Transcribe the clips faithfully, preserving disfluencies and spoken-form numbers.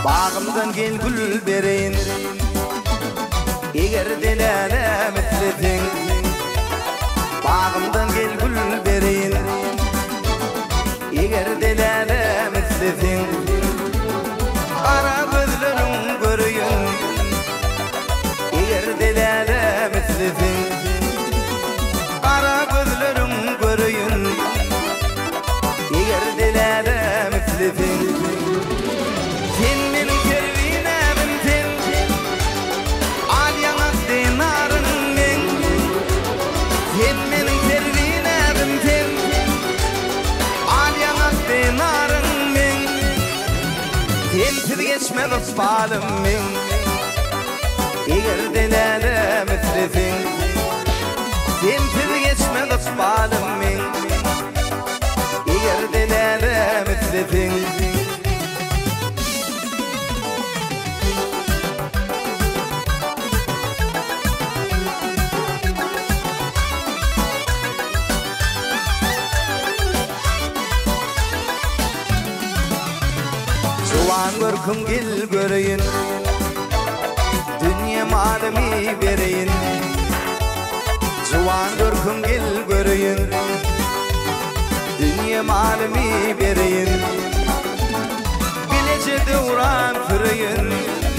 Bağımdan gel gül bereyin Eger delale mitledin Bağımdan gel gül bereyin Eger delale mitledin Ara gözlerin görüyün Eger delale mitledin Ara gözlerin görüyün Eger delale mitledin Sen menin tervine bintin Alyan akden arın men Sen menin tervine bintin Alyan akden arın men Sen tir geçme dostalım men Eger delale mitledin Sen tir geçme dostalım men Eger delale mitledin Juwan görküm gel göreyin Dünya malimi vereyin Juwan görküm gel göreyin Dünya malimi vereyin Bilecede uğran fırayın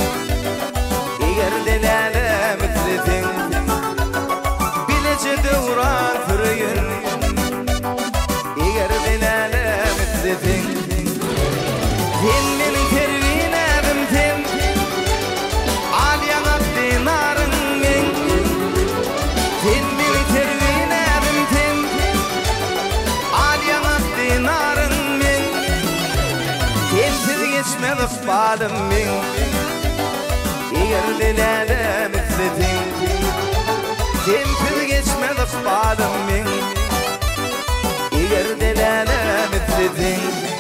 Eger delale mitledin Bilecede uğran fırayın Eger delale mitledin Sen menin tervine bintin Alyan akden arın men Sen menin tervine bintin Alyan akden arın men Sen tir geçme dostalım men Eger delale mitledin Sen tir geçme dostalım men Eger delale mitledin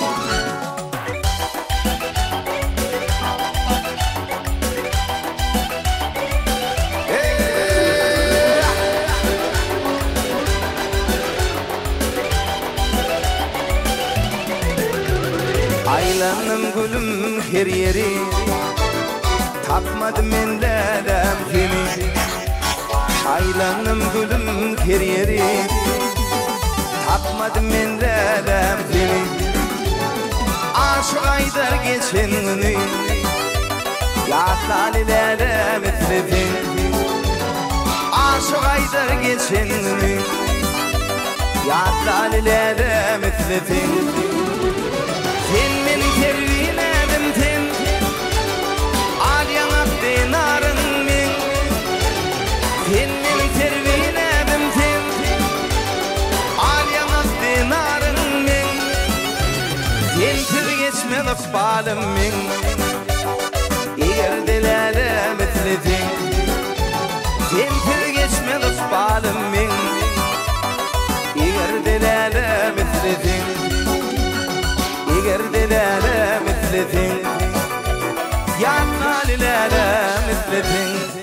Aylanım gülüm her yeri Tapmadım men lalem seni Aylanım gülüm her yeri Tapmadım men lalem seni Aşık aydar geçen günü Yatali lalem mitledin Aşık aydar geçen günü Yatali lalem mitledin Sen menin tervine bintin Alyan akden arın men Sen menin tervine bintin Alyan akden arın men Sen tir geçme dostalım men Eger delale mitledin Sen tir geçme dostalım men Eger delale mitledin Eger delale mitledin Ya nalilale mitledin